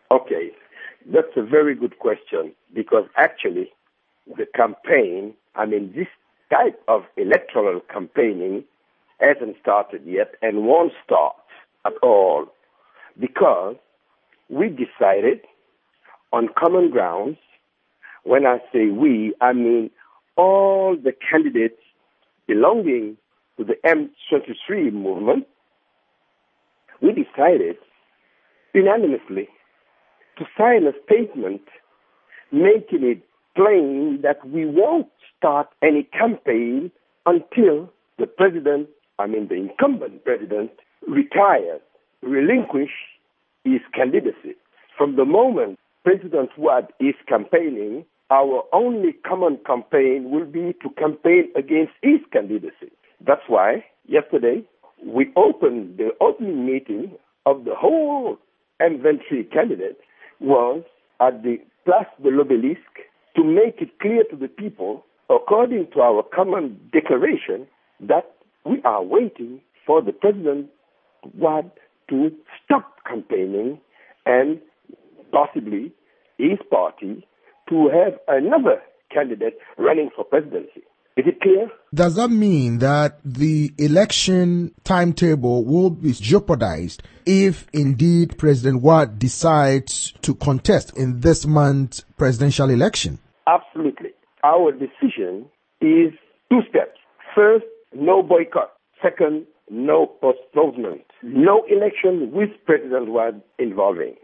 Okay, that's a very good question because actually the campaign, this type of electoral campaigning hasn't started yet and won't start at all because we decided on common grounds. When I say we, I mean all the candidates belonging to the M23 movement. We decided unanimously to sign a statement making it plain that we won't start any campaign until the president, the incumbent president, retires, relinquish his candidacy. From the moment President Wade is campaigning, our only common campaign will be to campaign against his candidacy. That's why yesterday we opened the opening meeting of the whole M23 candidates was at the Place de l'Obélisque to make it clear to the people, according to our common declaration, that we are waiting for the President Wade to stop campaigning and possibly his party to have another candidate running for presidency. Is it clear? Does that mean that the election timetable will be jeopardized if indeed President Wade decides to contest in this month's presidential election? Absolutely. Our decision is two steps. First, no boycott. Second, no postponement. No election with President Wade involvement.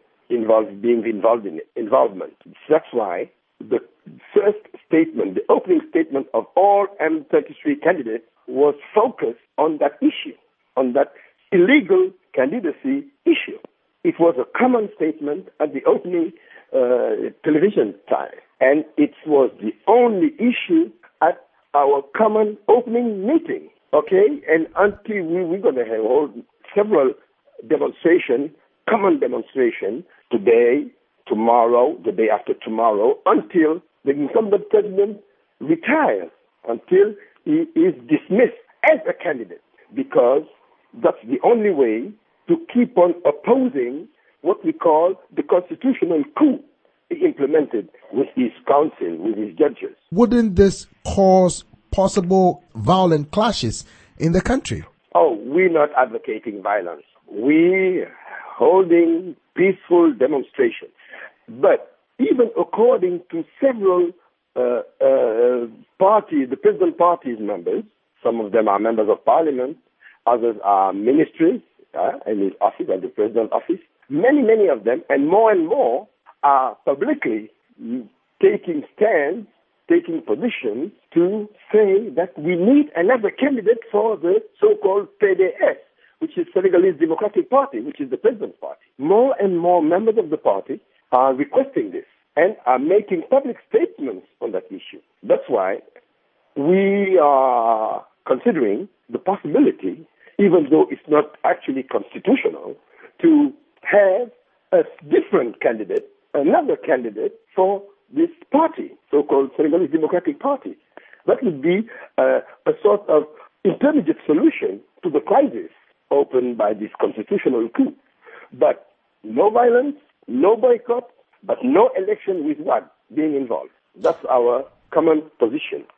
That's why the first statement, the opening statement of all M23 candidates was focused on that issue, on that illegal candidacy issue. It was a common statement at the opening television time, and it was the only issue at our common opening meeting. Okay, and until we're going to hold several demonstrations, common demonstrations today, tomorrow, the day after tomorrow, until the incumbent president retires, until he is dismissed as a candidate, because that's the only way to keep on opposing what we call the constitutional coup he implemented with his council, with his judges. Wouldn't this cause possible violent clashes in the country? Oh, we're not advocating violence. We're holding peaceful demonstrations. But even according to several parties, the President Party's members, some of them are members of parliament, others are ministries in his office, at the President's office. Many of them, and more, are publicly taking stands, taking positions to say that we need another candidate for the so-called PDS, which is Senegalese Democratic Party, which is the President's party. More and more members of the party are requesting this and are making public statements on that issue. That's why we are considering the possibility, even though it's not actually constitutional, to have a different candidate, another candidate for this party, so-called Senegalese Democratic Party. That would be a sort of intermediate solution to the crisis opened by this constitutional coup. But no violence, no boycott, but no election with one being involved. That's our common position.